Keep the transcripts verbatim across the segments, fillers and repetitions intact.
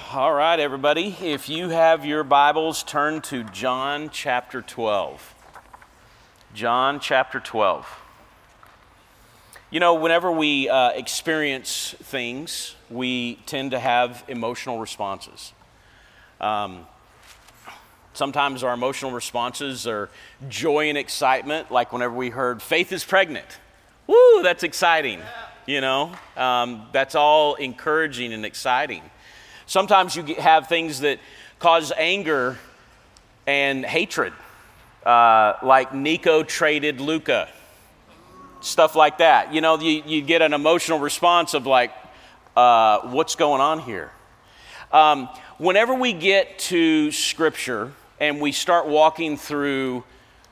All right, everybody. If you have your Bibles, turn to John chapter twelve. John chapter twelve. You know, whenever we uh, experience things, we tend to have emotional responses. Um, sometimes our emotional responses are joy and excitement, like whenever we heard Faith is pregnant. Woo, that's exciting. You know, um, that's all encouraging and exciting. Sometimes you get, have things that cause anger and hatred, uh, like Nico traded Luka, stuff like that. You know, you, you get an emotional response of like, uh, what's going on here? Um, whenever we get to Scripture and we start walking through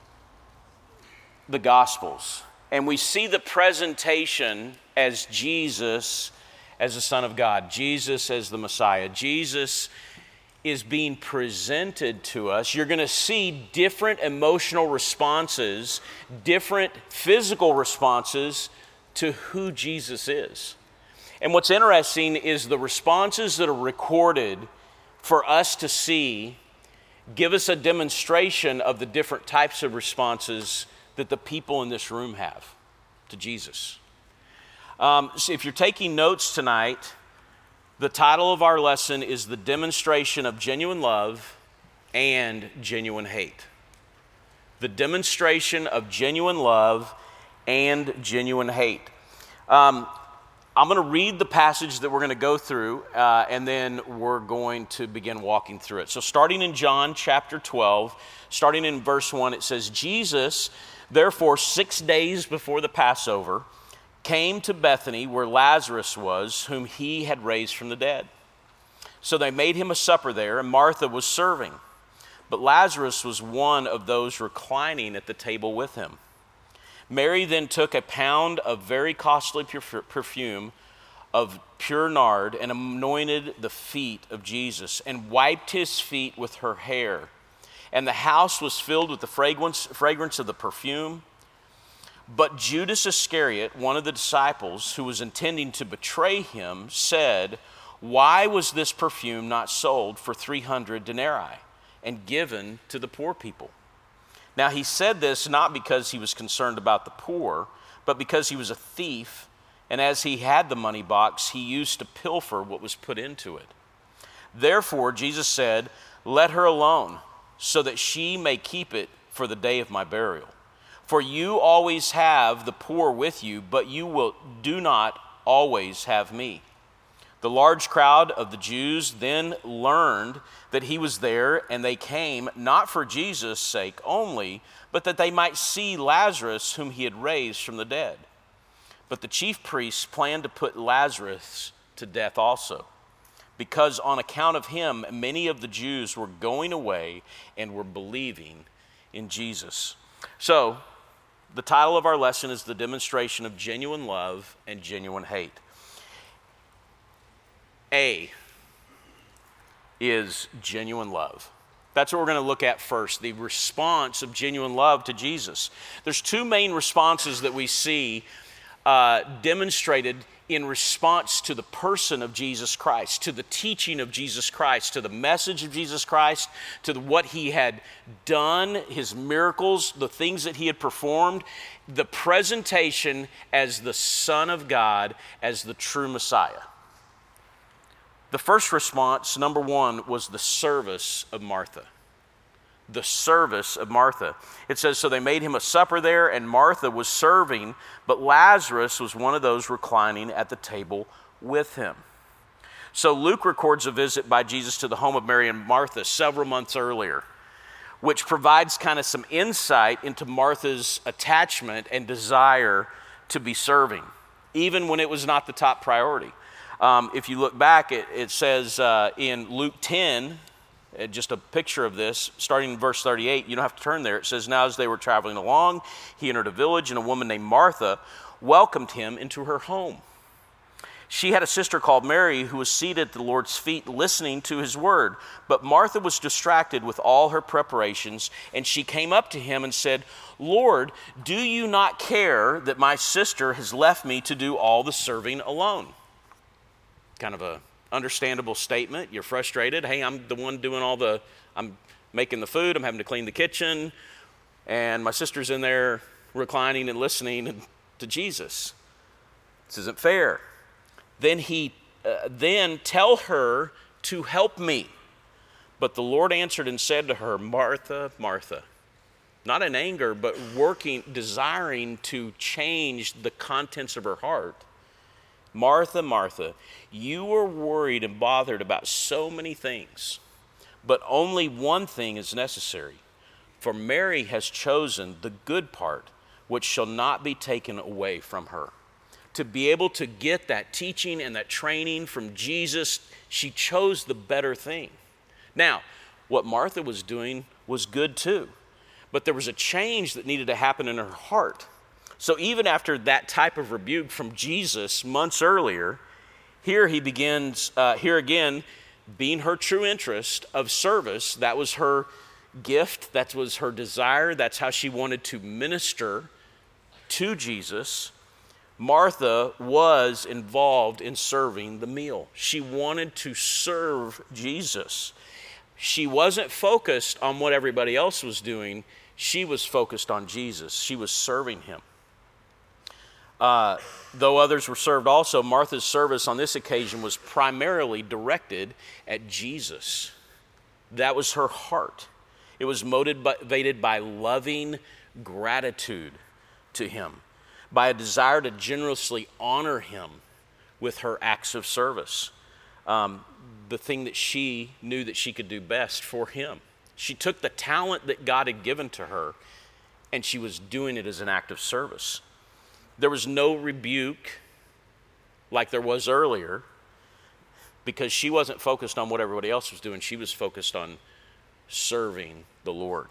the Gospels and we see the presentation as Jesus as the Son of God, Jesus as the Messiah, Jesus is being presented to us, you're going to see different emotional responses, different physical responses to who Jesus is. And what's interesting is the responses that are recorded for us to see give us a demonstration of the different types of responses that the people in this room have to Jesus. Um, so if you're taking notes tonight, the title of our lesson is The Demonstration of Genuine Love and Genuine Hate. The Demonstration of Genuine Love and Genuine Hate. Um, I'm going to read the passage that we're going to go through, uh, and then we're going to begin walking through it. So starting in John chapter twelve, starting in verse one, it says, Jesus, therefore, six days before the Passover, came to Bethany where Lazarus was, whom he had raised from the dead. So they made him a supper there, and Martha was serving. But Lazarus was one of those reclining at the table with him. Mary then took a pound of very costly perfume of pure nard and anointed the feet of Jesus and wiped his feet with her hair. And the house was filled with the fragrance, fragrance of the perfume. But Judas Iscariot, one of the disciples who was intending to betray him, said, "Why was this perfume not sold for three hundred denarii and given to the poor people?" Now he said this not because he was concerned about the poor, but because he was a thief, and as he had the money box, he used to pilfer what was put into it. Therefore Jesus said, "Let her alone, so that she may keep it for the day of my burial. For you always have the poor with you, but you will do not always have me." The large crowd of the Jews then learned that he was there, and they came not for Jesus' sake only, but that they might see Lazarus, whom he had raised from the dead. But the chief priests planned to put Lazarus to death also, because on account of him, many of the Jews were going away and were believing in Jesus. So, the title of our lesson is The Demonstration of Genuine Love and Genuine Hate. A is genuine love. That's what we're going to look at first, the response of genuine love to Jesus. There's two main responses that we see uh, demonstrated in response to the person of Jesus Christ, to the teaching of Jesus Christ, to the message of Jesus Christ, to the, what he had done, his miracles, the things that he had performed, the presentation as the Son of God, as the true Messiah. The first response, number one, was the service of Martha. The service of Martha. It says, so they made him a supper there, and Martha was serving, but Lazarus was one of those reclining at the table with him. So Luke records a visit by Jesus to the home of Mary and Martha several months earlier, which provides kind of some insight into Martha's attachment and desire to be serving, even when it was not the top priority. Um, if you look back, it, it says uh, in Luke ten, just a picture of this, starting in verse thirty-eight, you don't have to turn there. It says, now as they were traveling along, he entered a village, and a woman named Martha welcomed him into her home. She had a sister called Mary who was seated at the Lord's feet listening to his word. But Martha was distracted with all her preparations, and she came up to him and said, "Lord, do you not care that my sister has left me to do all the serving alone?" Kind of a understandable statement. You're frustrated. Hey, I'm the one doing all the, I'm making the food, I'm having to clean the kitchen, and my sister's in there reclining and listening to Jesus. This isn't fair. Then he, uh, then tell her to help me. But the Lord answered and said to her, Martha, Martha. Not in anger, but working, desiring to change the contents of her heart. Martha, Martha, you are worried and bothered about so many things, but only one thing is necessary. For Mary has chosen the good part, which shall not be taken away from her. To be able to get that teaching and that training from Jesus, she chose the better thing. Now, what Martha was doing was good too, but there was a change that needed to happen in her heart. So even after that type of rebuke from Jesus months earlier, here he begins, uh, here again, being her true interest of service. That was her gift, that was her desire, that's how she wanted to minister to Jesus. Martha was involved in serving the meal. She wanted to serve Jesus. She wasn't focused on what everybody else was doing. She was focused on Jesus. She was serving him. Uh, though others were served also, Martha's service on this occasion was primarily directed at Jesus. That was her heart. It was motivated by loving gratitude to him, by a desire to generously honor him with her acts of service. Um, the thing that she knew that she could do best for him. She took the talent that God had given to her, and she was doing it as an act of service. There was no rebuke like there was earlier, because she wasn't focused on what everybody else was doing. She was focused on serving the Lord.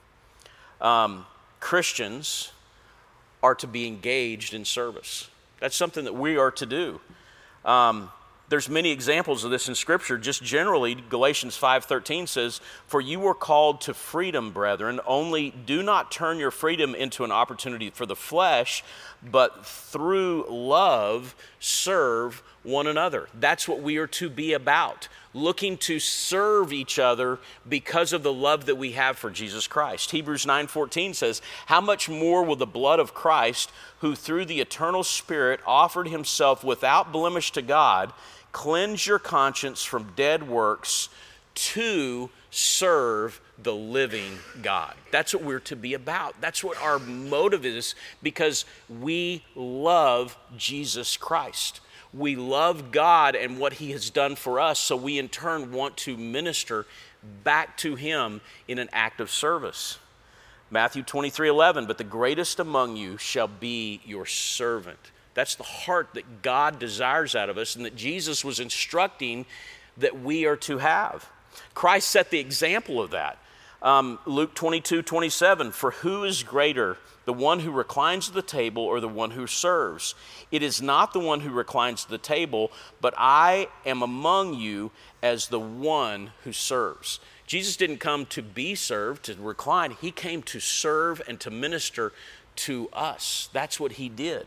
Um, Christians are to be engaged in service. That's something that we are to do. Um, There's many examples of this in Scripture. Just generally, Galatians five thirteen says, "For you were called to freedom, brethren, only do not turn your freedom into an opportunity for the flesh, but through love serve one another." That's what we are to be about, looking to serve each other because of the love that we have for Jesus Christ. Hebrews nine fourteen says, "How much more will the blood of Christ, who through the eternal Spirit offered himself without blemish to God, cleanse your conscience from dead works to serve the living God." That's what we're to be about. That's what our motive is, because we love Jesus Christ. We love God and what he has done for us, so we in turn want to minister back to him in an act of service. Matthew twenty-three eleven, "But the greatest among you shall be your servant." That's the heart that God desires out of us, and that Jesus was instructing that we are to have. Christ set the example of that. Um, Luke twenty-two twenty-seven, "For who is greater, the one who reclines at the table or the one who serves? It is not the one who reclines at the table, but I am among you as the one who serves." Jesus didn't come to be served, to recline. He came to serve and to minister to us. That's what he did.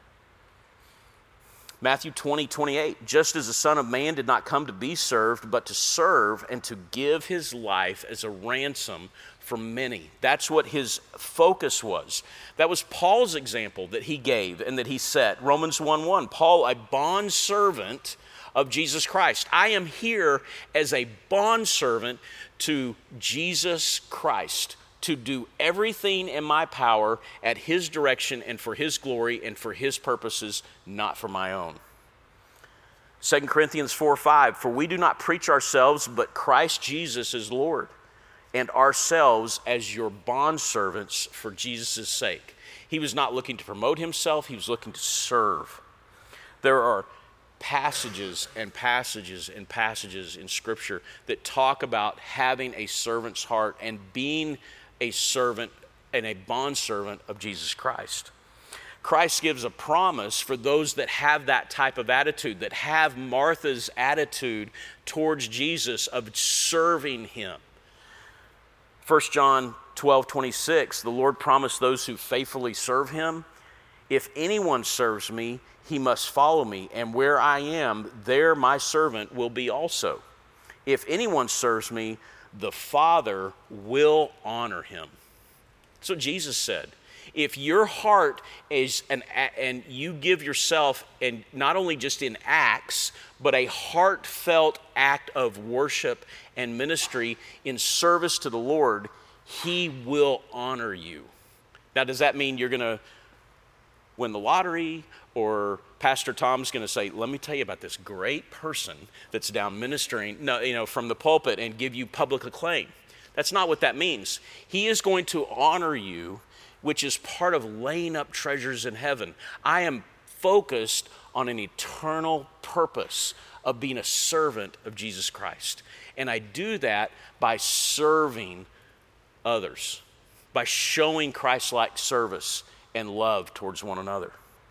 Matthew twenty twenty-eight, "Just as the Son of Man did not come to be served, but to serve and to give his life as a ransom for many." That's what his focus was. That was Paul's example that he gave and that he set. Romans one one, "Paul, a bondservant of Jesus Christ." I am here as a bondservant to Jesus Christ, to do everything in my power at his direction and for his glory and for his purposes, not for my own. Second Corinthians four five, "For we do not preach ourselves, but Christ Jesus is Lord, and ourselves as your bondservants for Jesus' sake." He was not looking to promote himself, he was looking to serve. There are passages and passages and passages in Scripture that talk about having a servant's heart and being a servant and a bondservant of Jesus Christ. Christ gives a promise for those that have that type of attitude, that have Martha's attitude towards Jesus of serving him. First John twelve twenty-six, the Lord promised those who faithfully serve him, "If anyone serves me, he must follow me, and where I am, there my servant will be also. If anyone serves me, the Father will honor him. That's what Jesus said. If your heart is, an, and you give yourself, and not only just in acts, but a heartfelt act of worship and ministry in service to the Lord, he will honor you. Now, does that mean you're going to win the lottery, or Pastor Tom's going to say, let me tell you about this great person that's down ministering, no, you know, from the pulpit and give you public acclaim? That's not what that means. He is going to honor you, which is part of laying up treasures in heaven. I am focused on an eternal purpose of being a servant of Jesus Christ. And I do that by serving others, by showing Christ-like service and love towards one another.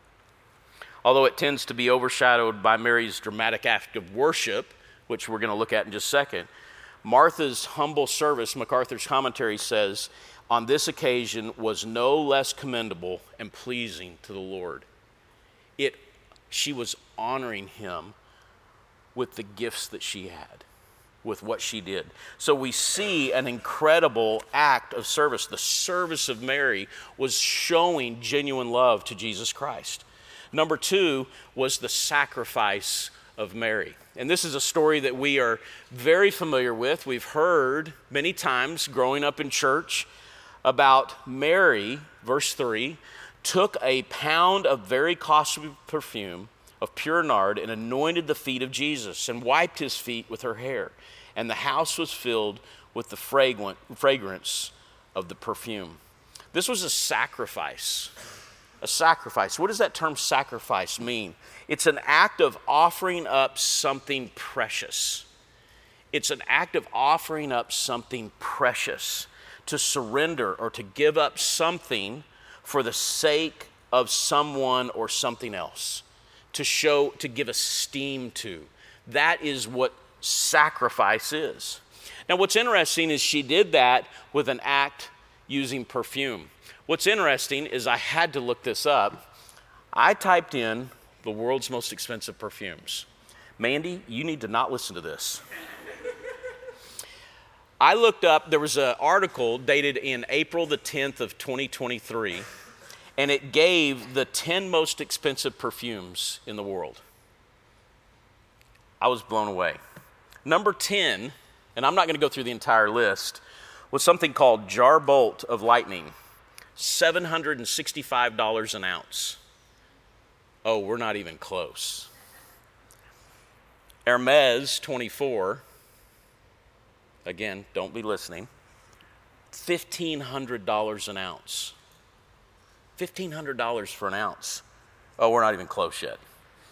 Although it tends to be overshadowed by Mary's dramatic act of worship, which we're going to look at in just a second, Martha's humble service, MacArthur's commentary says, on this occasion was no less commendable and pleasing to the Lord. It, she was honoring him with the gifts that she had, with what she did. So we see an incredible act of service. The service of Mary was showing genuine love to Jesus Christ. Number two was the sacrifice of Mary. And this is a story that we are very familiar with. We've heard many times growing up in church about Mary, verse three, took a pound of very costly perfume of pure nard and anointed the feet of Jesus and wiped his feet with her hair. And the house was filled with the fragrant, fragrance of the perfume. This was a sacrifice. A sacrifice. What does that term sacrifice mean? It's an act of offering up something precious. It's an act of offering up something precious, to surrender or to give up something for the sake of someone or something else, to show, to give esteem to. That is what sacrifice is. Now, what's interesting is she did that with an act using perfume. What's interesting is I had to look this up. I typed in the world's most expensive perfumes. Mandy, you need to not listen to this. I looked up, there was an article dated in April the tenth of twenty twenty-three, and it gave the ten most expensive perfumes in the world. I was blown away. Number ten, and I'm not going to go through the entire list, was something called Jar Bolt of Lightning, seven hundred sixty-five dollars an ounce. Oh, we're not even close. Hermes twenty-four, again, don't be listening, fifteen hundred dollars an ounce. fifteen hundred dollars for an ounce. Oh, we're not even close yet.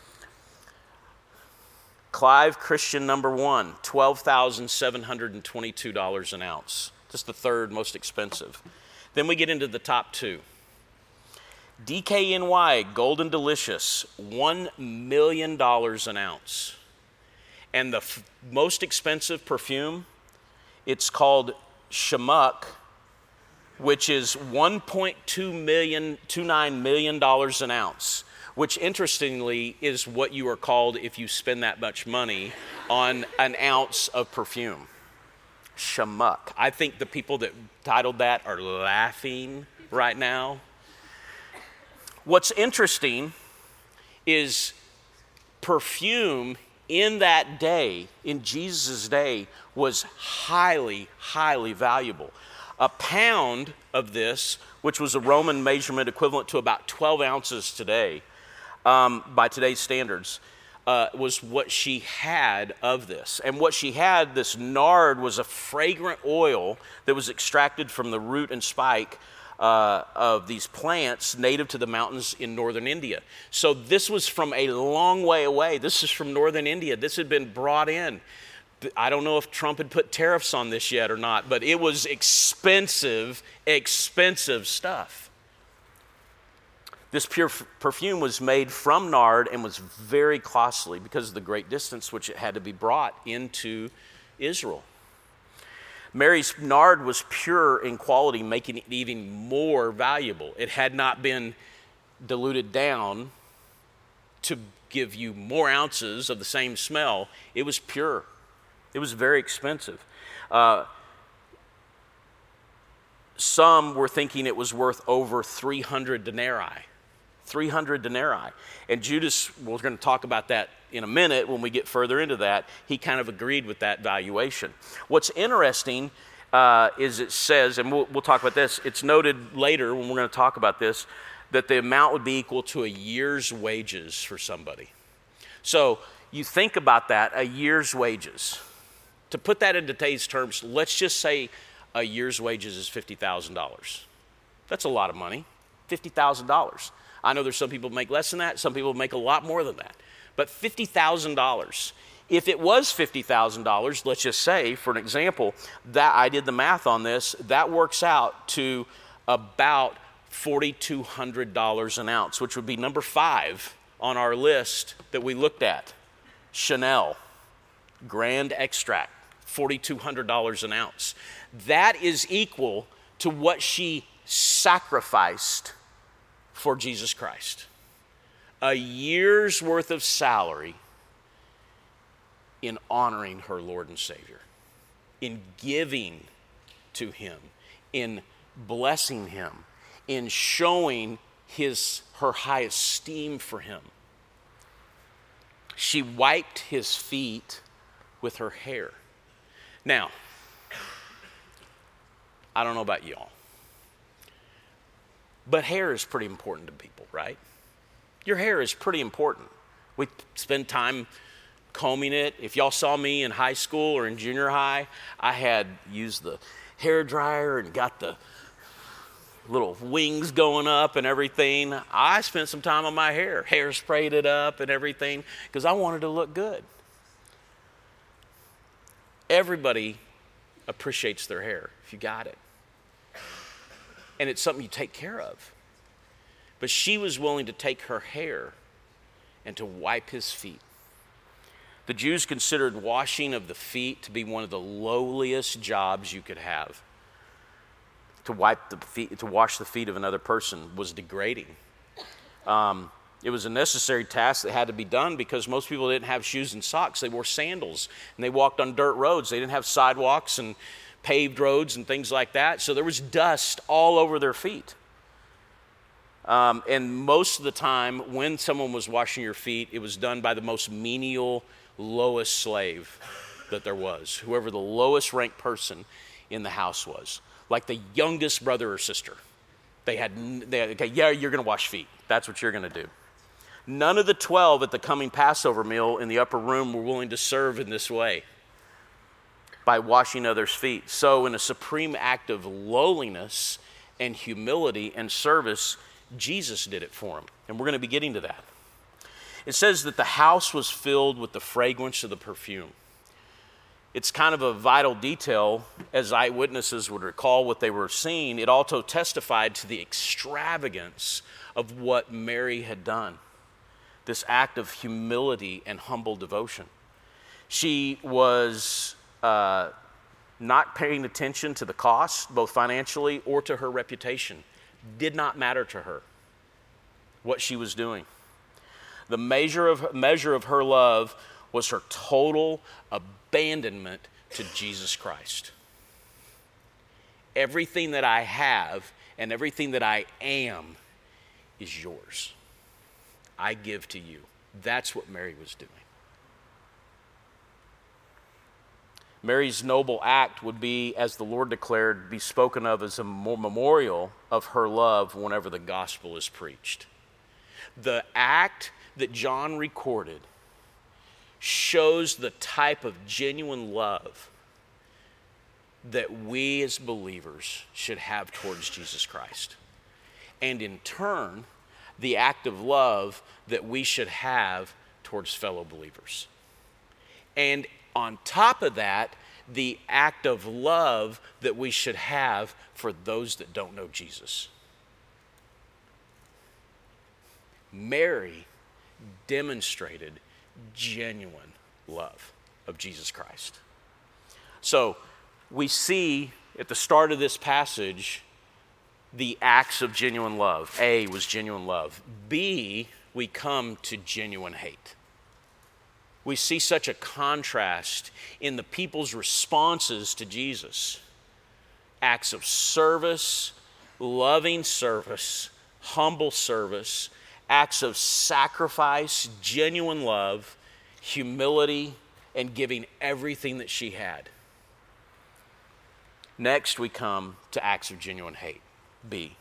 Clive Christian number one, twelve thousand seven hundred twenty-two dollars an ounce. Just the third most expensive. Then we get into the top two. D K N Y Golden Delicious, one million dollars an ounce. And the f- most expensive perfume, it's called Shamuck, which is one point two million, twenty-nine million dollars an ounce, which interestingly is what you are called if you spend that much money on an ounce of perfume. Shamuck. I think the people that titled that are laughing right now. What's interesting is perfume in that day, in Jesus' day, was highly, highly valuable. A pound of this, which was a Roman measurement equivalent to about twelve ounces today, um, by today's standards, uh, was what she had of this. And what she had, this nard, was a fragrant oil that was extracted from the root and spike Uh, of these plants native to the mountains in northern India. So this was from a long way away. This is from northern India. This had been brought in. I don't know if Trump had put tariffs on this yet or not, but it was expensive, expensive stuff. This pure f- perfume was made from nard and was very costly because of the great distance which it had to be brought into Israel. Mary's nard was pure in quality, making it even more valuable. It had not been diluted down to give you more ounces of the same smell. It was pure. It was very expensive. Uh, some were thinking it was worth over three hundred denarii. three hundred denarii. And Judas, we're going to talk about that in a minute when we get further into that. He kind of agreed with that valuation. What's interesting uh, is it says, and we'll, we'll talk about this, it's noted later when we're going to talk about this, that the amount would be equal to a year's wages for somebody. So you think about that, a year's wages. To put that in today's terms, let's just say a year's wages is fifty thousand dollars. That's a lot of money, fifty thousand dollars. I know there's some people who make less than that, some people make a lot more than that. But fifty thousand dollars, if it was fifty thousand dollars, let's just say, for an example, that I did the math on this, that works out to about four thousand two hundred dollars an ounce, which would be number five on our list that we looked at. Chanel, Grand Extract, four thousand two hundred dollars an ounce. That is equal to what she sacrificed for Jesus Christ. A year's worth of salary in honoring her Lord and Savior, in giving to him, in blessing him, in showing his her high esteem for him. She wiped his feet with her hair. Now, I don't know about y'all, but hair is pretty important to people, right? Your hair is pretty important. We spend time combing it. If y'all saw me in high school or in junior high, I had used the hair dryer and got the little wings going up and everything. I spent some time on my hair, hair sprayed it up and everything, because I wanted to look good. Everybody appreciates their hair if you got it. And it's something you take care of. But she was willing to take her hair and to wipe his feet. The Jews considered washing of the feet to be one of the lowliest jobs you could have. To wipe the feet, to wash the feet of another person was degrading. Um, it was a necessary task that had to be done because most people didn't have shoes and socks. They wore sandals and they walked on dirt roads. They didn't have sidewalks and paved roads and things like that. So there was dust all over their feet. Um, and most of the time when someone was washing your feet, it was done by the most menial, lowest slave that there was. Whoever the lowest ranked person in the house was. Like the youngest brother or sister. They had, they had okay, yeah, you're going to wash feet. That's what you're going to do. None of the twelve at the coming Passover meal in the upper room were willing to serve in this way, by washing others' feet. So in a supreme act of lowliness and humility and service, Jesus did it for him. And we're going to be getting to that. It says that the house was filled with the fragrance of the perfume. It's kind of a vital detail, as eyewitnesses would recall what they were seeing. It also testified to the extravagance of what Mary had done. This act of humility and humble devotion. She was uh, not paying attention to the cost, both financially or to her reputation. Did not matter to her what she was doing. The measure of, measure of her love was her total abandonment to Jesus Christ. Everything that I have and everything that I am is yours. I give to you. That's what Mary was doing. Mary's noble act would be, as the Lord declared, be spoken of as a memorial of her love whenever the gospel is preached. The act that John recorded shows the type of genuine love that we as believers should have towards Jesus Christ. And in turn, the act of love that we should have towards fellow believers. And on top of that, the act of love that we should have for those that don't know Jesus. Mary demonstrated genuine love of Jesus Christ. So we see at the start of this passage the acts of genuine love. A was genuine love. B we come to genuine hate. We see such a contrast in the people's responses to Jesus. Acts of service, loving service, humble service, acts of sacrifice, genuine love, humility, and giving everything that she had. Next, we come to acts of genuine hate. B.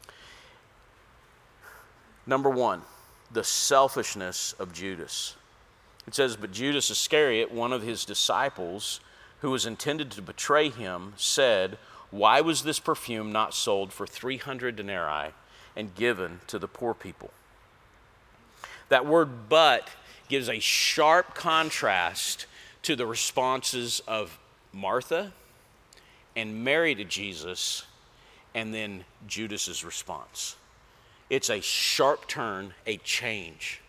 Number one, the selfishness of Judas. It says, but Judas Iscariot, one of his disciples, who was intended to betray him, said, why was this perfume not sold for three hundred denarii and given to the poor people? That word but gives a sharp contrast to the responses of Martha and Mary to Jesus, and then Judas's response. It's a sharp turn, a change.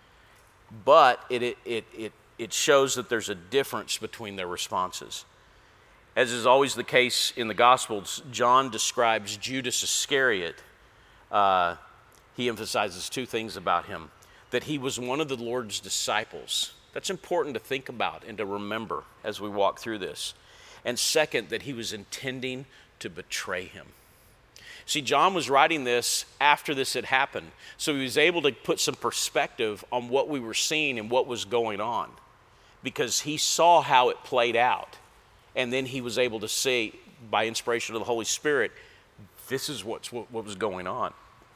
But it, it, it, it, it shows that there's a difference between their responses. As is always the case in the Gospels, John describes Judas Iscariot. Uh, he emphasizes two things about him. That he was one of the Lord's disciples. That's important to think about and to remember as we walk through this. And second, that he was intending to betray him. See, John was writing this after this had happened, so he was able to put some perspective on what we were seeing and what was going on, because he saw how it played out, and then he was able to see, by inspiration of the Holy Spirit, this is what's, what, what was going on.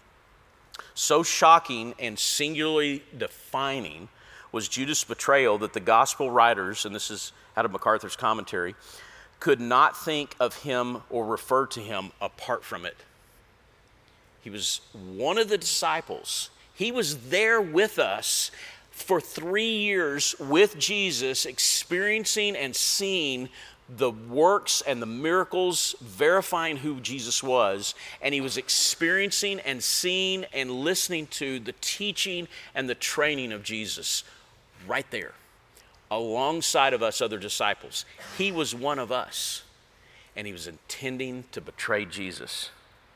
So shocking and singularly defining was Judas' betrayal that the gospel writers, and this is out of MacArthur's commentary, could not think of him or refer to him apart from it. He was one of the disciples. He was there with us for three years with Jesus, experiencing and seeing the works and the miracles verifying who Jesus was. And he was experiencing and seeing and listening to the teaching and the training of Jesus right there, alongside of us other disciples. He was one of us, and he was intending to betray Jesus.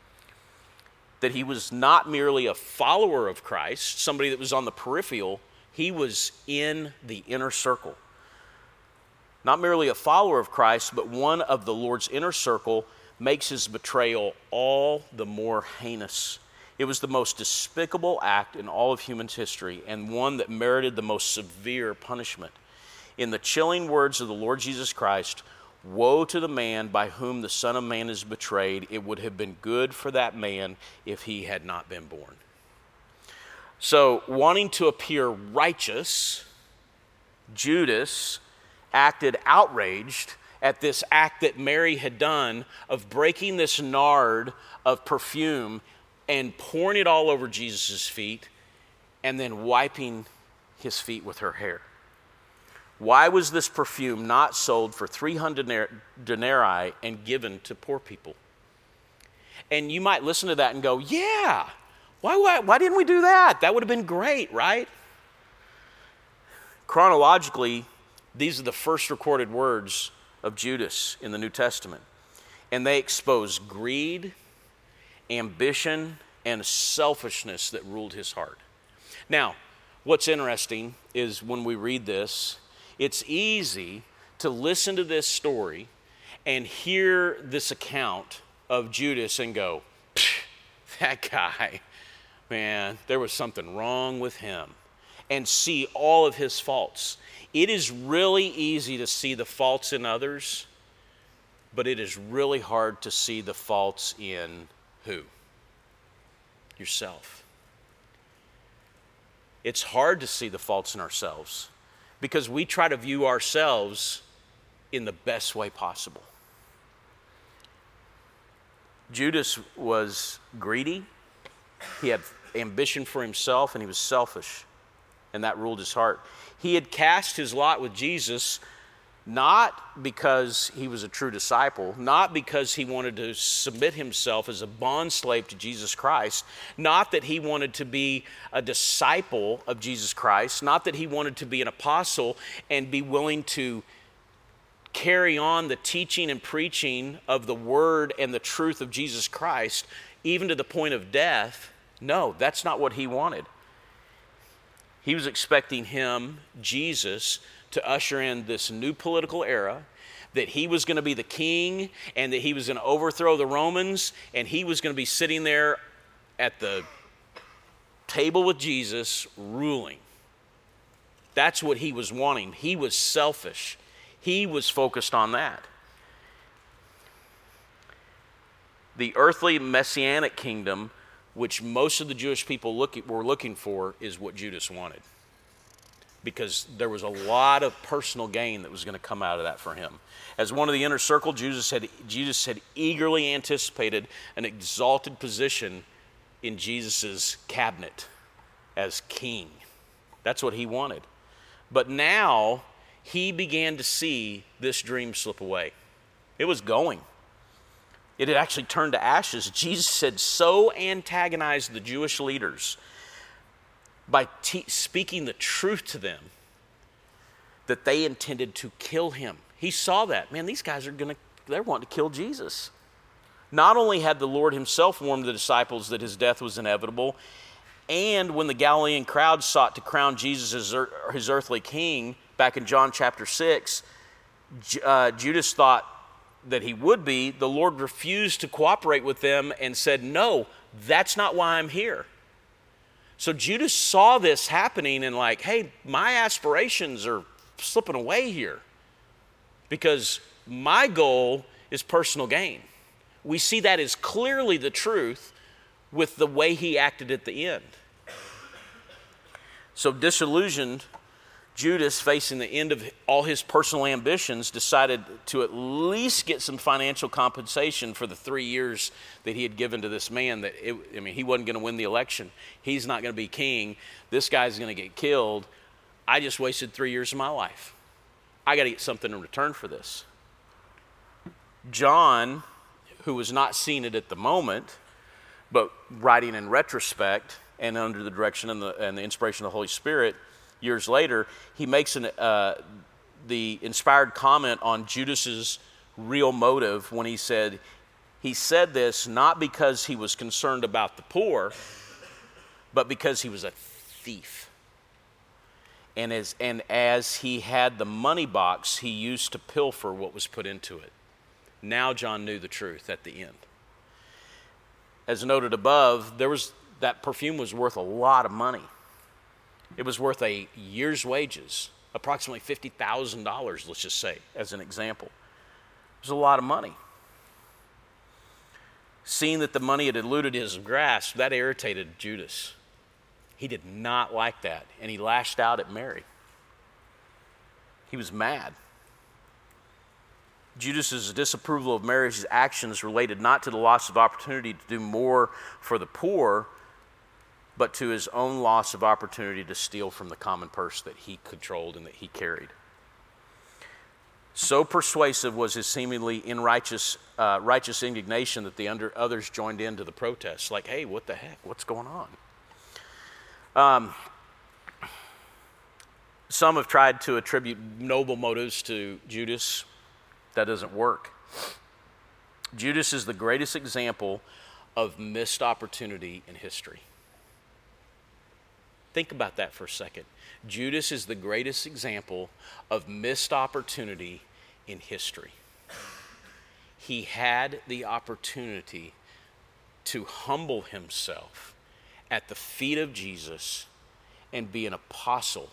That he was not merely a follower of Christ, somebody that was on the peripheral, he was in the inner circle. Not merely a follower of Christ, but one of the Lord's inner circle makes his betrayal all the more heinous. It was the most despicable act in all of human history, and one that merited the most severe punishment. In the chilling words of the Lord Jesus Christ, woe to the man by whom the Son of Man is betrayed. It would have been good for that man if he had not been born. So, wanting to appear righteous, Judas acted outraged at this act that Mary had done of breaking this nard of perfume and pouring it all over Jesus' feet and then wiping his feet with her hair. Why was this perfume not sold for three hundred denarii and given to poor people? And you might listen to that and go, yeah, why, why, why didn't we do that? That would have been great, right? Chronologically, these are the first recorded words of Judas in the New Testament. And they expose greed, ambition, and selfishness that ruled his heart. Now, what's interesting is when we read this, it's easy to listen to this story and hear this account of Judas and go, that guy, man, there was something wrong with him, and see all of his faults. It is really easy to see the faults in others, but it is really hard to see the faults in who? Yourself. It's hard to see the faults in ourselves because we try to view ourselves in the best way possible. Judas was greedy. He had ambition for himself, and he was selfish, and that ruled his heart. He had cast his lot with Jesus not because he was a true disciple, not because he wanted to submit himself as a bondslave to Jesus Christ, not that he wanted to be a disciple of Jesus Christ, not that he wanted to be an apostle and be willing to carry on the teaching and preaching of the word and the truth of Jesus Christ, even to the point of death. No, that's not what he wanted. He was expecting him, Jesus, to usher in this new political era, that he was going to be the king and that he was going to overthrow the Romans, and he was going to be sitting there at the table with Jesus ruling. That's what he was wanting. He was selfish. He was focused on that. The earthly messianic kingdom, which most of the Jewish people look, were looking for, is what Judas wanted. Because there was a lot of personal gain that was going to come out of that for him. As one of the inner circle, Judas had, Judas had eagerly anticipated an exalted position in Jesus' cabinet as king. That's what he wanted. But now he began to see this dream slip away. It was going. It had actually turned to ashes. Jesus had so antagonized the Jewish leaders by te- speaking the truth to them that they intended to kill him. He saw that. Man, these guys are going to, they're wanting to kill Jesus. Not only had the Lord himself warned the disciples that his death was inevitable, and when the Galilean crowd sought to crown Jesus as er- his earthly king, back in John chapter six, uh, Judas thought that he would be. The Lord refused to cooperate with them and said, no, that's not why I'm here. So Judas saw this happening and like, hey, my aspirations are slipping away here because my goal is personal gain. We see that as clearly the truth with the way he acted at the end. So disillusioned, Judas, facing the end of all his personal ambitions, decided to at least get some financial compensation for the three years that he had given to this man. That it, I mean, he wasn't going to win the election. He's not going to be king. This guy's going to get killed. I just wasted three years of my life. I got to get something in return for this. John, who was not seeing it at the moment, but writing in retrospect and under the direction and the, and the inspiration of the Holy Spirit, years later, he makes an, uh, the inspired comment on Judas's real motive when he said, he said this not because he was concerned about the poor, but because he was a thief. And as, and as he had the money box, he used to pilfer what was put into it. Now John knew the truth at the end. As noted above, there was that perfume was worth a lot of money. It was worth a year's wages, approximately fifty thousand dollars, let's just say, as an example. It was a lot of money. Seeing that the money had eluded his grasp, that irritated Judas. He did not like that, and he lashed out at Mary. He was mad. Judas's disapproval of Mary's actions related not to the loss of opportunity to do more for the poor, but to his own loss of opportunity to steal from the common purse that he controlled and that he carried. So persuasive was his seemingly unrighteous, uh, righteous indignation that the under, others joined in to the protests. Like, hey, what the heck? What's going on? Um, some have tried to attribute noble motives to Judas. That doesn't work. Judas is the greatest example of missed opportunity in history. Think about that for a second. Judas is the greatest example of missed opportunity in history. He had the opportunity to humble himself at the feet of Jesus and be an apostle.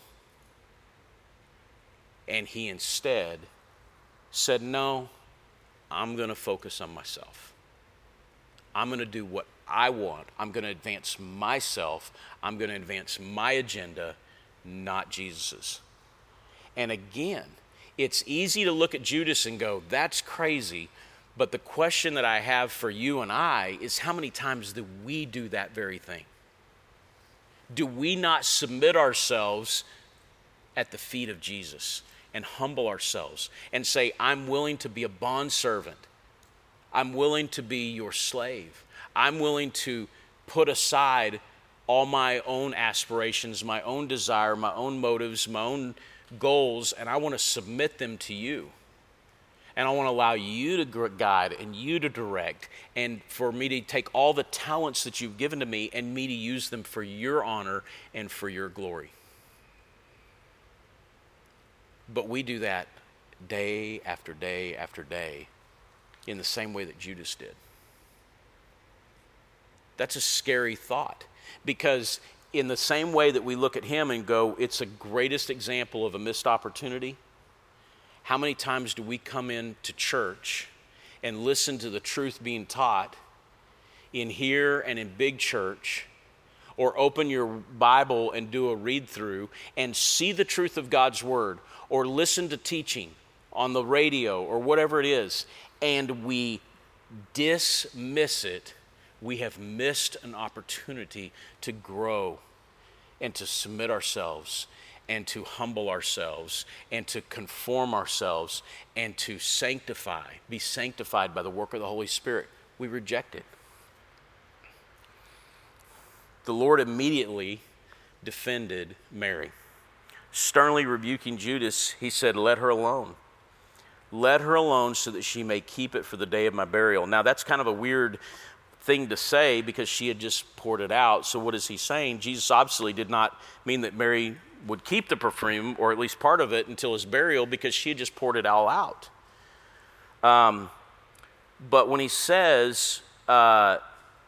And he instead said, no, I'm going to focus on myself. I'm going to do what I want. I'm going to advance myself. I'm going to advance my agenda, not Jesus's. And again, it's easy to look at Judas and go, that's crazy. But the question that I have for you and I is, how many times do we do that very thing? Do we not submit ourselves at the feet of Jesus and humble ourselves and say, I'm willing to be a bondservant. I'm willing to be your slave. I'm willing to put aside all my own aspirations, my own desire, my own motives, my own goals, and I want to submit them to you. And I want to allow you to guide and you to direct, and for me to take all the talents that you've given to me and me to use them for your honor and for your glory. But we do that day after day after day in the same way that Judas did. That's a scary thought, because in the same way that we look at him and go, it's the greatest example of a missed opportunity, how many times do we come into church and listen to the truth being taught in here and in big church, or open your Bible and do a read through and see the truth of God's word, or listen to teaching on the radio or whatever it is, and we dismiss it? We have missed an opportunity to grow and to submit ourselves and to humble ourselves and to conform ourselves and to sanctify, be sanctified by the work of the Holy Spirit. We reject it. The Lord immediately defended Mary. Sternly rebuking Judas, he said, "Let her alone. Let her alone so that she may keep it for the day of my burial." Now that's kind of a weird thing to say, because she had just poured it out. So what is he saying? Jesus obviously did not mean that Mary would keep the perfume, or at least part of it, until his burial, because she had just poured it all out. Um, but when he says, uh,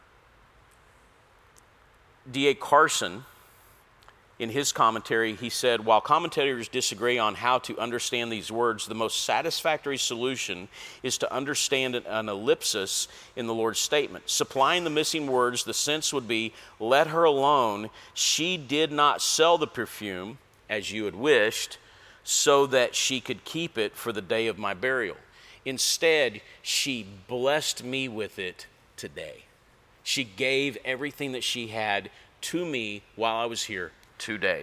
D A Carson, in his commentary, he said, while commentators disagree on how to understand these words, the most satisfactory solution is to understand an ellipsis in the Lord's statement. Supplying the missing words, the sense would be, let her alone. She did not sell the perfume, as you had wished, so that she could keep it for the day of my burial. Instead, she blessed me with it today. She gave everything that she had to me while I was here today.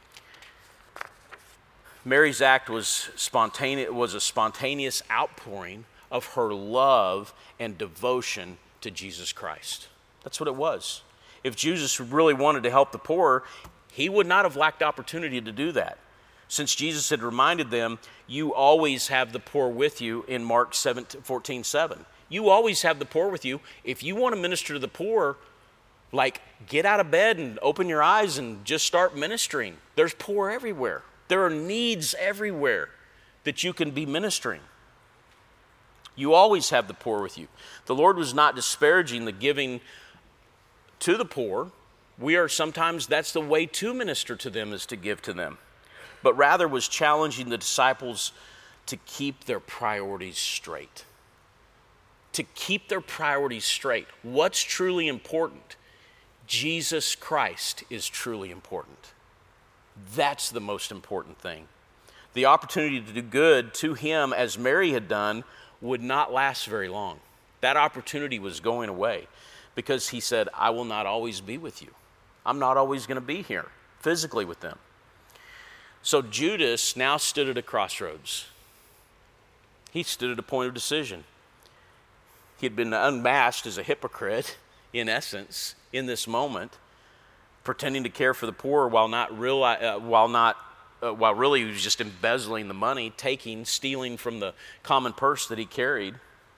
Mary's act was spontaneous, was a spontaneous outpouring of her love and devotion to Jesus Christ. That's what it was. If Jesus really wanted to help the poor, he would not have lacked opportunity to do that. Since Jesus had reminded them, you always have the poor with you in Mark fourteen seven. You always have the poor with you. If you want to minister to the poor, like, get out of bed and open your eyes and just start ministering. There's poor everywhere. There are needs everywhere that you can be ministering. You always have the poor with you. The Lord was not disparaging the giving to the poor. We are sometimes, that's the way to minister to them, is to give to them. But rather was challenging the disciples to keep their priorities straight. To keep their priorities straight. What's truly important? Jesus Christ is truly important. That's the most important thing. The opportunity to do good to him, as Mary had done, would not last very long. That opportunity was going away, because he said, I will not always be with you. I'm not always going to be here physically with them. So Judas now stood at a crossroads. He stood at a point of decision. He had been unmasked as a hypocrite, in essence, in this moment, pretending to care for the poor while not reali- uh, while not uh, while really he was just embezzling the money, taking, stealing from the common purse that he carried.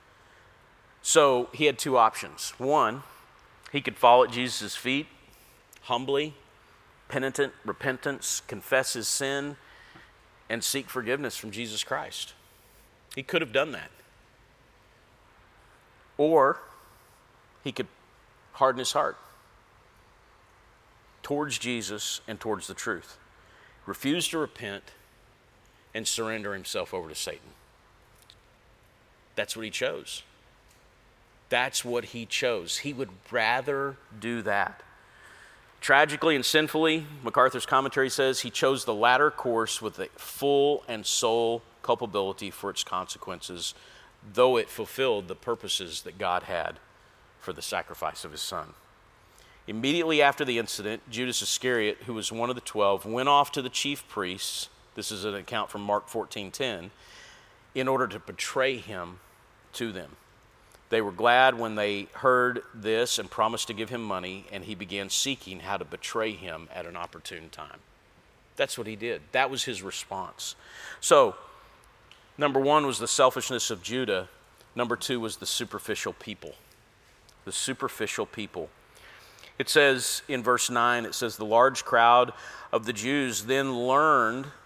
So he had two options. One, he could fall at Jesus' feet, humbly, penitent, repentance, confess his sin, and seek forgiveness from Jesus Christ. He could have done that. Or he could harden his heart towards Jesus and towards the truth. Refuse to repent and surrender himself over to Satan. That's what he chose. That's what he chose. He would rather do that. Tragically and sinfully, MacArthur's commentary says, he chose the latter course with a full and sole culpability for its consequences, though it fulfilled the purposes that God had for the sacrifice of his son. Immediately after the incident, Judas Iscariot, who was one of the twelve, went off to the chief priests, this is an account from Mark fourteen ten, in order to betray him to them. They were glad when they heard this and promised to give him money, and he began seeking how to betray him at an opportune time. That's what he did. That was his response. So, number one was the selfishness of Judah. Number two was the superficial people. The superficial people. It says in verse nine, it says, the large crowd of the Jews then learned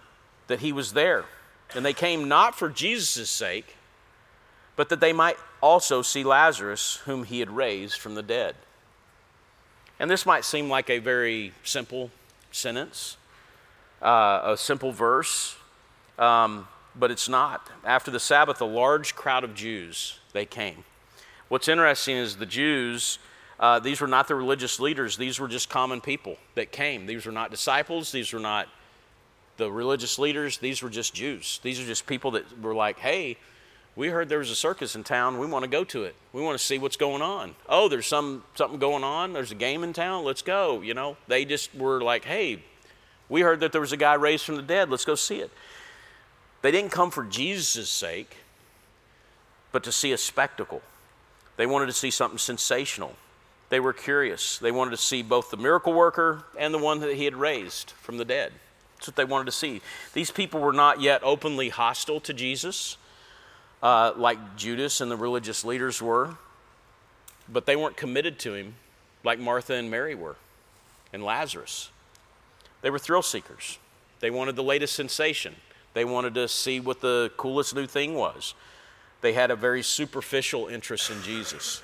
that he was there. And they came not for Jesus' sake, but that they might also see Lazarus, whom he had raised from the dead. And this might seem like a very simple sentence, uh, a simple verse, um, but it's not. After the Sabbath, a large crowd of Jews, they came. What's interesting is the Jews, uh, these were not the religious leaders. These were just common people that came. These were not disciples. These were not the religious leaders. These were just Jews. These are just people that were like, hey, we heard there was a circus in town. We want to go to it. We want to see what's going on. Oh, there's some something going on. There's a game in town. Let's go. You know, they just were like, hey, we heard that there was a guy raised from the dead. Let's go see it. They didn't come for Jesus' sake, but to see a spectacle. They wanted to see something sensational. They were curious. They wanted to see both the miracle worker and the one that he had raised from the dead. That's what they wanted to see. These people were not yet openly hostile to Jesus, uh, like Judas and the religious leaders were, but they weren't committed to him like Martha and Mary were, and Lazarus. They were thrill seekers. They wanted the latest sensation. They wanted to see what the coolest new thing was. They had a very superficial interest in Jesus.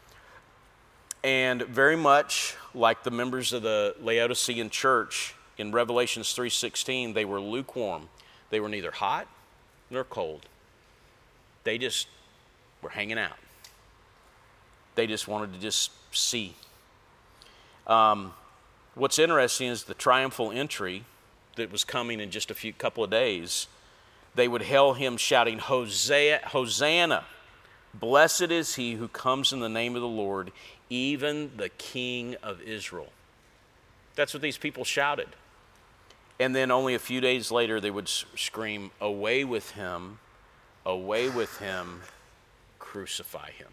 And very much like the members of the Laodicean church in Revelation three sixteen, they were lukewarm. They were neither hot nor cold. They just were hanging out. They just wanted to just see. Um, what's interesting is the triumphal entry that was coming in just a few couple of days. They would hail him shouting, Hosea, Hosanna, blessed is he who comes in the name of the Lord, even the King of Israel. That's what these people shouted. And then only a few days later, they would scream, away with him, away with him, crucify him.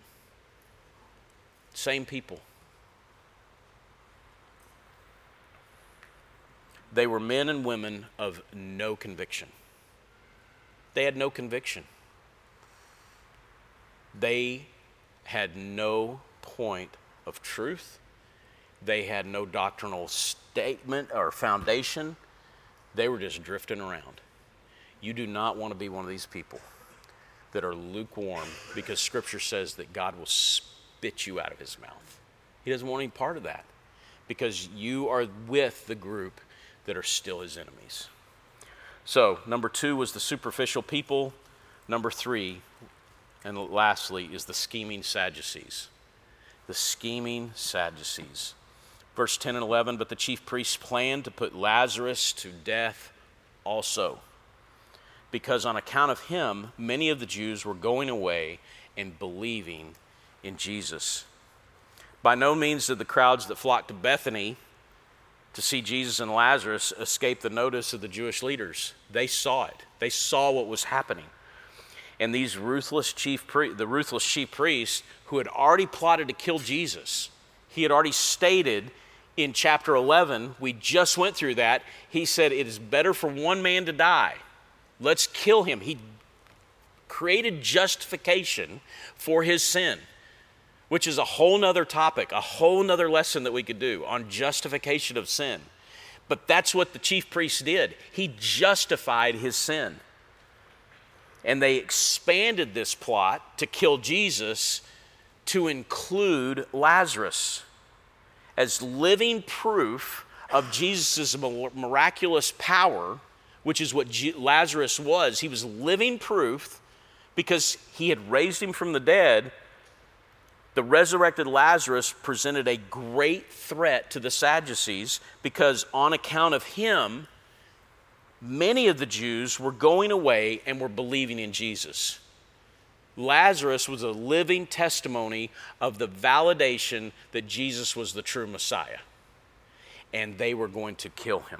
Same people. They were men and women of no conviction. They had no conviction. They had no point of truth. They had no doctrinal statement or foundation. They were just drifting around. You do not want to be one of these people that are lukewarm, because Scripture says that God will spit you out of his mouth. He doesn't want any part of that, because you are with the group that are still his enemies. So, number two was the superficial people. Number three, and lastly, is the scheming Sadducees. The scheming Sadducees. Verse ten and eleven, but the chief priests planned to put Lazarus to death also, because on account of him, many of the Jews were going away and believing in Jesus. By no means did the crowds that flocked to Bethany to see Jesus and Lazarus escape the notice of the Jewish leaders. They saw it. They saw what was happening. And these ruthless chief pri- the ruthless chief priest who had already plotted to kill Jesus, he had already stated in chapter eleven, we just went through that, he said, it is better for one man to die. Let's kill him. He created justification for his sin, which is a whole nother topic, a whole nother lesson that we could do on justification of sin. But that's what the chief priest did. He justified his sin. And they expanded this plot to kill Jesus to include Lazarus as living proof of Jesus' miraculous power, which is what Lazarus was. He was living proof because he had raised him from the dead. The resurrected Lazarus presented a great threat to the Sadducees because on account of him, many of the Jews were going away and were believing in Jesus. Lazarus was a living testimony of the validation that Jesus was the true Messiah, and they were going to kill him.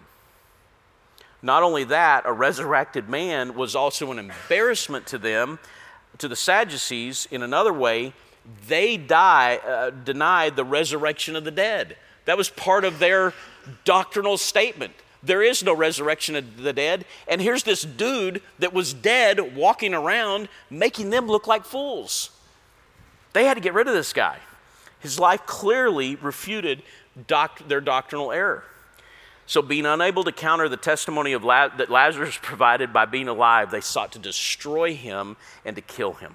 Not only that, a resurrected man was also an embarrassment to them, to the Sadducees. In another way, they die, uh, denied the resurrection of the dead. That was part of their doctrinal statement. There is no resurrection of the dead. And here's this dude that was dead walking around making them look like fools. They had to get rid of this guy. His life clearly refuted doc- their doctrinal error. So being unable to counter the testimony of La- that Lazarus provided by being alive, they sought to destroy him and to kill him.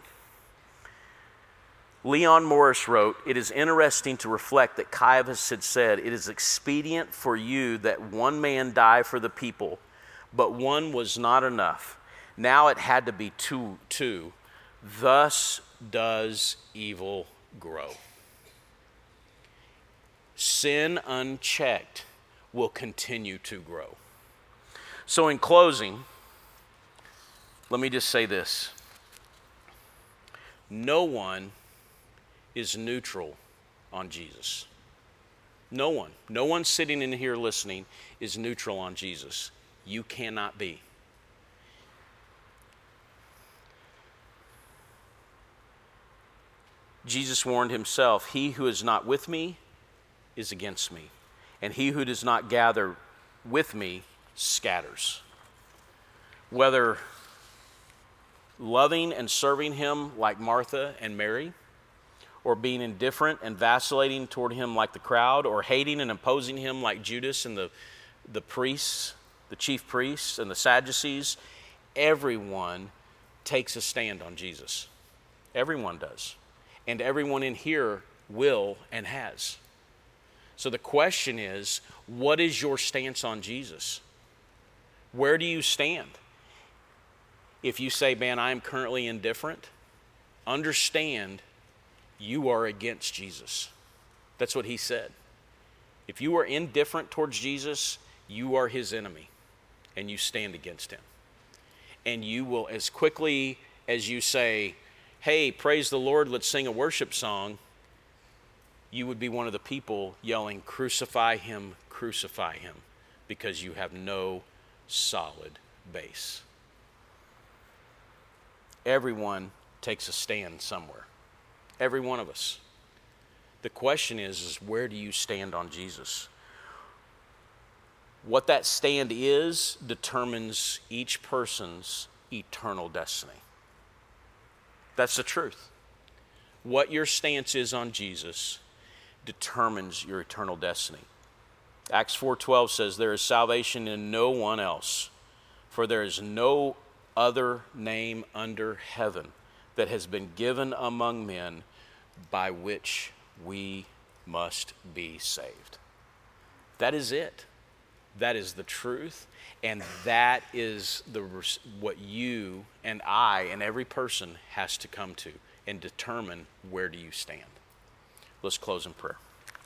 Leon Morris wrote, "It is interesting to reflect that Caiaphas had said, 'It is expedient for you that one man die for the people,' but one was not enough. Now it had to be two, two. Thus does evil grow." Sin unchecked will continue to grow. So in closing, let me just say this. No one is neutral on Jesus. No one. No one sitting in here listening is neutral on Jesus. You cannot be. Jesus warned himself, "He who is not with me is against me, and he who does not gather with me scatters." Whether loving and serving him like Martha and Mary, or being indifferent and vacillating toward him like the crowd, or hating and opposing him like Judas and the, the priests, the chief priests and the Sadducees, everyone takes a stand on Jesus. Everyone does. And everyone in here will and has. So the question is, what is your stance on Jesus? Where do you stand? If you say, "Man, I am currently indifferent," understand you are against Jesus. That's what he said. If you are indifferent towards Jesus, you are his enemy, and you stand against him. And you will, as quickly as you say, "Hey, praise the Lord, let's sing a worship song," you would be one of the people yelling, "Crucify him, crucify him," because you have no solid base. Everyone takes a stand somewhere. Every one of us. The question is, is where do you stand on Jesus? What that stand is determines each person's eternal destiny. That's the truth. What your stance is on Jesus determines your eternal destiny. Acts four twelve says, "There is salvation in no one else, for there is no other name under heaven that has been given among men by which we must be saved." That is it. That is the truth, and that is the what you and I and every person has to come to and determine, where do you stand. Let's close in prayer.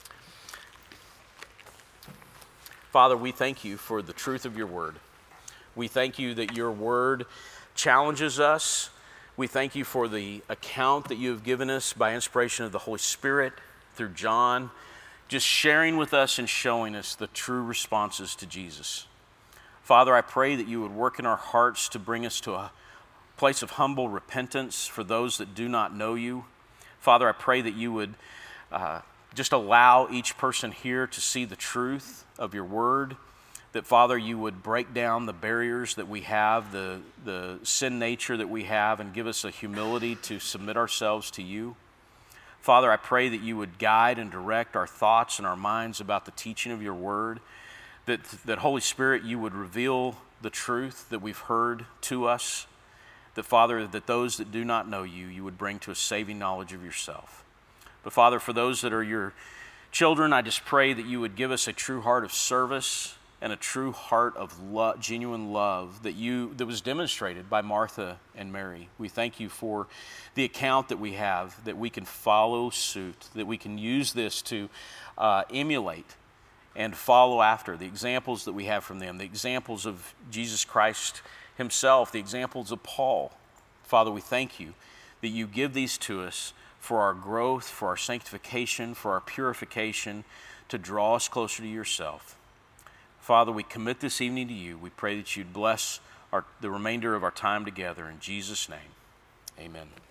Father, we thank you for the truth of your word. We thank you that your word challenges us. We thank you for the account that you have given us by inspiration of the Holy Spirit through John, just sharing with us and showing us the true responses to Jesus. Father, I pray that you would work in our hearts to bring us to a place of humble repentance for those that do not know you. Father, I pray that you would uh, just allow each person here to see the truth of your word, that, Father, you would break down the barriers that we have, the, the sin nature that we have, and give us a humility to submit ourselves to you. Father, I pray that you would guide and direct our thoughts and our minds about the teaching of your word, that, that Holy Spirit, you would reveal the truth that we've heard to us, that, Father, that those that do not know you, you would bring to a saving knowledge of yourself. But, Father, for those that are your children, I just pray that you would give us a true heart of service and a true heart of love, genuine love that you that was demonstrated by Martha and Mary. We thank you for the account that we have, that we can follow suit, that we can use this to uh, emulate and follow after the examples that we have from them, the examples of Jesus Christ himself, the examples of Paul. Father, we thank you that you give these to us for our growth, for our sanctification, for our purification, to draw us closer to yourself. Father, we commit this evening to you. We pray that you'd bless our, the remainder of our time together. In Jesus' name, amen.